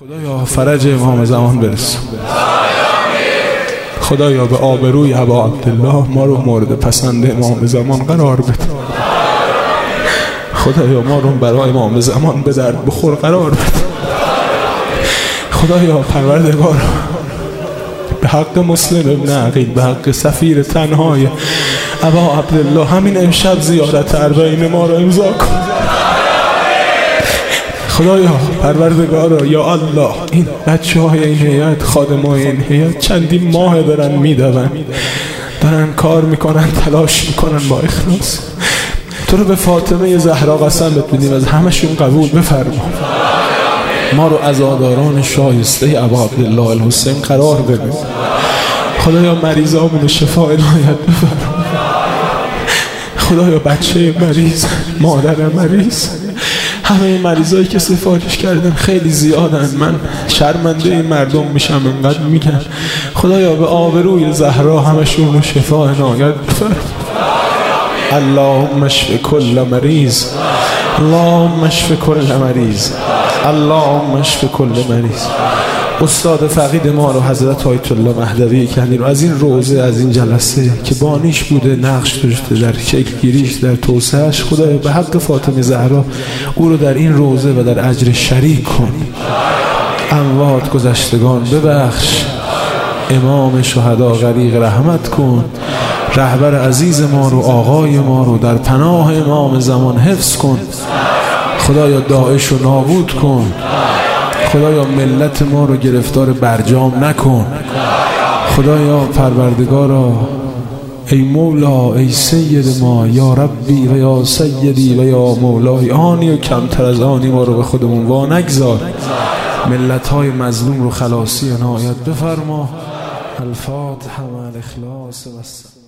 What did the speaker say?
خدایا فرج امام زمان برسون. خدایا به آبروی ابا عبدالله ما رو مورد پسند امام زمان قرار بده. خدایا ما رو برای امام زمان به درد بخور قرار بده. خدایا پروردگار به حق مسلم ابن عقیل، به حق سفیر تنهای ابا عبدالله همین امشب زیارت اربعین ما رو امضا کن. خدایا پروردگارا یا الله، این بچه های این هیئت، خادمای این هیئت چندین ماه دارن میدون، دارن کار میکنن، تلاش میکنن با اخلاص. تو رو به فاطمه زهرا قسم بدیم از همشون قبول بفرما. ما رو عزاداران شایسته ابا عبدالله الحسین قرار بده. خدایا مریضامون شفا عنایت بفرما. خدایا بچه مریض، مادر مریض، همه این مریضایی که سفارش کردن خیلی زیادن، من شرمنده این مردم میشم انقدر میگن. خدایا به آبروی زهرا همشون رو شفا عنایت بفرما. اللهم اشف کل مریض، اللهم اشف کل مریض، اللهم اشف کل مریض. استاد فقید ما رو حضرت آیت الله مهدوی کندی رو از این روزه، از این جلسه که بانیش بوده، نقش داشته در شکل گیریش، در توسعهش، خدایا به حق فاطمه زهرا او رو در این روزه و در اجر شریک کن. اموات گذشتگان ببخش، امام شهدا غریق رحمت کن. رهبر عزیز ما رو، آقای ما رو در پناه امام زمان حفظ کن. خدایا داعش رو نابود کن. خدایا ملت ما رو گرفتار برجام نکن. خدایا پروردگارا، ای مولا، ای سید ما، یا ربی و یا سیدی و یا مولای، آنی و کمتر از آنی ما رو به خودمون وا نگذار. ملت های مظلوم رو خلاصی عنایت بفرما. الفاتحه مع الاخلاص و